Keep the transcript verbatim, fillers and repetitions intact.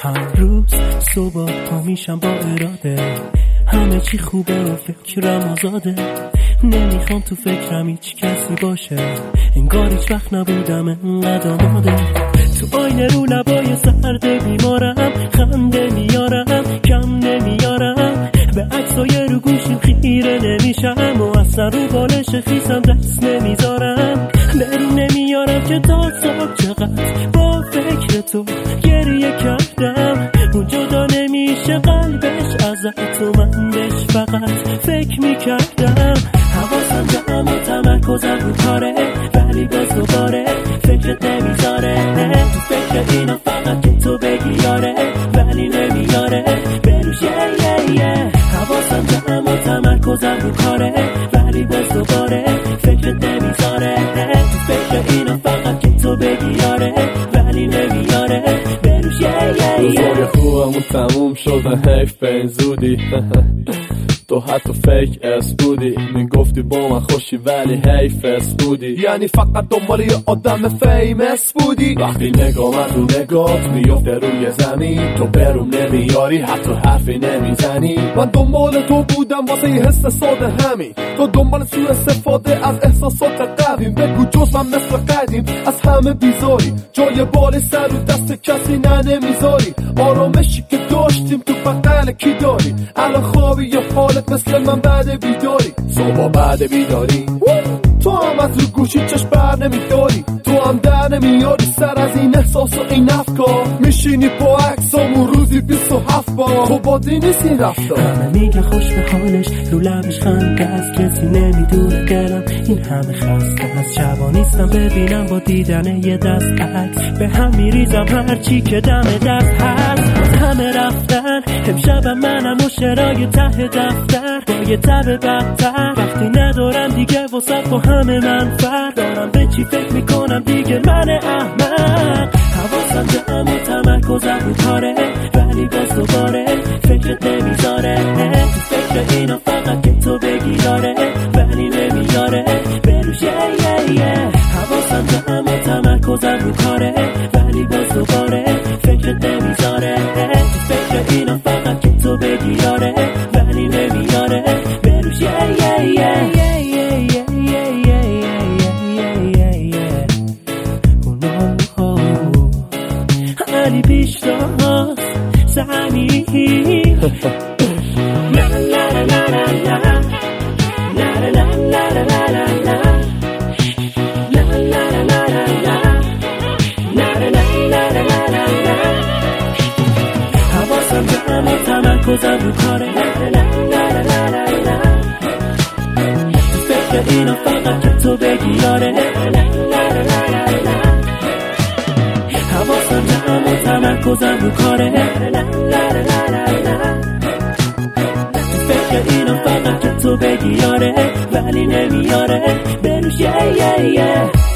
هر روز صبح پا میشم با اراده، همه چی خوبه و فکرم آزاده. نمیخوام تو فکرم هیچ کسی باشه، انگار هیچ وقت نبودم انقدر آماده. تو آینه رو لبای سرد بیمارم، خنده میارم کم نمیارم، به عکسای رو گوشیم خیره نمیشم و اصلا رو بالش خیسم دست نمیذارم. برون نمیارم که تا صبح چقدر با فکر تو گریه کردم. اون جدا نمیشه قلبش ازت و من بهش فقط فکر میکردم. حواسم جمع و تمرکزم رو کاره، ولی باز دوباره فکرت نمیذاره. تو فکر اینا فقط که تو بگی یاره، ولی نمیاره بروش یه یه. حواسم جمع و تمرکزم رو کاره، ولی باز دوباره فکرت نمیذاره. تو فکر اینا فقط که تو بگی یاره، ولی نمیاره بروش یه یه یه. روزای خوبمون تموم شده، حیف به این زودی. تو حتی فیک اس بودی، میگفتی با من خوشی ولی حیف اس بودی. یعنی فقط دنبال یه آدم فیمس بودی. وقتی نگاه من رو نگات میفته روی زمین، تو بروم نمیاری حتی حرفی نمیزنی. من دنبال تو بودم واسه یه حس ساده همین، تو دنبال سوء استفاده از احساسات قویم. بگو جز من مثل قدیم از همه بیزاری، جای بال سر و دست کسی نه نمیذاری. آرامشی که داشتیم تو بغل کی داری؟ الان خوابی یا حالت مثل من بعد بیداری؟ صبح بعد بیداری تو هم از رو گوشی چشم بر نمیداری، تو هم در نمیاری سر از این احساس و این افکار. میشینی با عکسامون روزی بیست و هفت بار، خب عادی نیست این رفتار. همه میگه خوش به حالش، رو لبش خنده است، کسی نمیدونه دلم این همه خسته است. شبا نیستم ببینم با دیدن یه دست عکس، به هم میریزم هرچی که دم دست هست. از همه رفتن امشبم منم و شرای ته دفتر، با یه تب بدتر. وقتی ندارم دیگه وسط با همه منفر، دارم به چی فکر میکنم دیگه من احمق. حواسم جمع و تمرکزم رو کاره، ولی باز دوباره فکرت نمیذاره. تو فکر اینا فقط که تو بگی یاره، ولی نمیاره بروش یه یه یه. حواسم جمع و تمرکزم رو کاره، ولی باز دوباره فکرت نمیذاره. تو فکر اینا فقط که تو بگی یاره، ولی نمیاره بروش یه یه یه. ولی پیشتاز زمین لا لا لا لا لا لا لا لا لا لا لا لا لا لا. حواسم جمع و تمرکزم رو کاره، تو فکر اینا فقط که تو بگی یاره. حواسم جمع و تمرکزم رو کاره، تو فکر اینا فقط که تو بگی یاره، ولی نمیاره بروش یه یه یه.